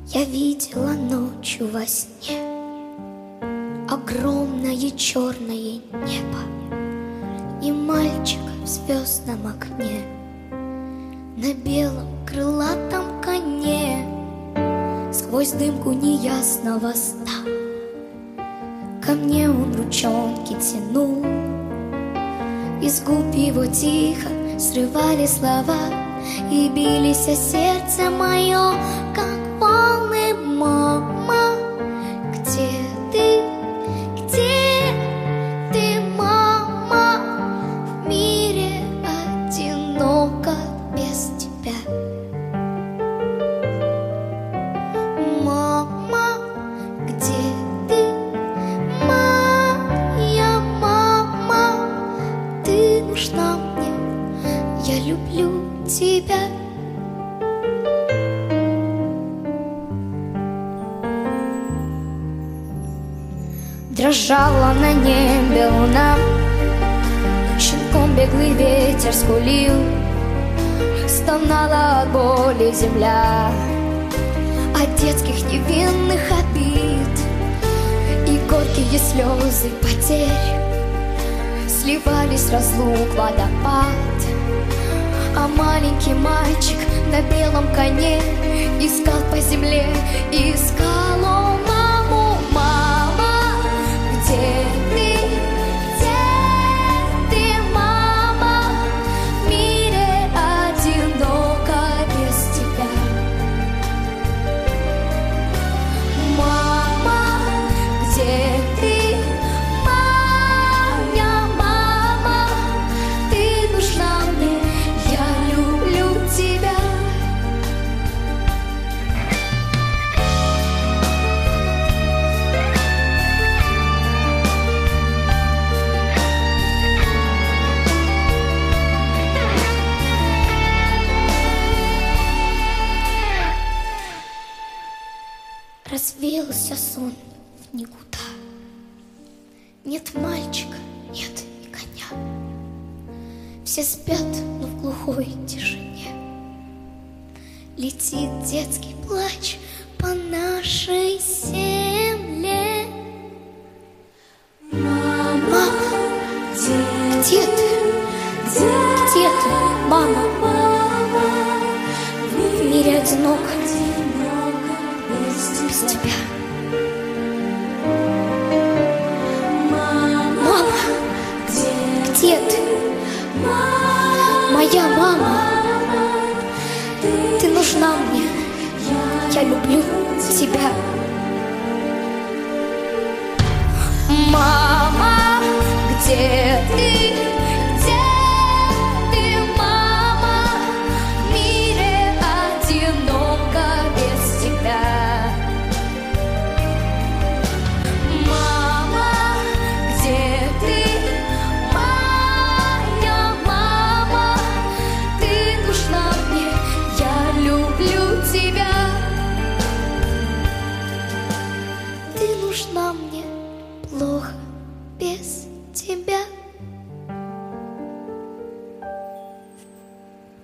Я видела ночью во сне огромное черное небо и мальчика в звездном окне на белом крылатом коне. Сквозь дымку неясного сна ко мне он ручонки тянул, из губ его тихо срывали слова и бились о сердце мое, как волны. Мама, где ты, мама? В мире одиноко без тебя. Мама, где ты, моя мама? Ты нужна мне, я люблю тебя. Дрожала на небе луна, щенком беглый ветер скулил, стонала от боли земля, от детских невинных обид и горькие слезы потерь сливались в разлук водопад. А маленький мальчик на белом коне искал по земле, искал он маму. Мама, где ты, мама? В мире одиноко без тебя. Мама, где ты, моя мама? Ты нужна мне, я люблю тебя. Развеялся сон в никуда. Нет мальчика, нет и коня. Все спят, но в глухой тишине летит детский плач по нашей земле. Мама, где ты? Где ты, мама? В мире одиноко без тебя. Мама, где ты? Моя мама, ты нужна мне, я люблю тебя. Мама, где ты? Мама? В мире одиноко без тебя. Мама, где ты? Моя мама, ты нужна мне, я люблю тебя. Ты нужна мне, плохо без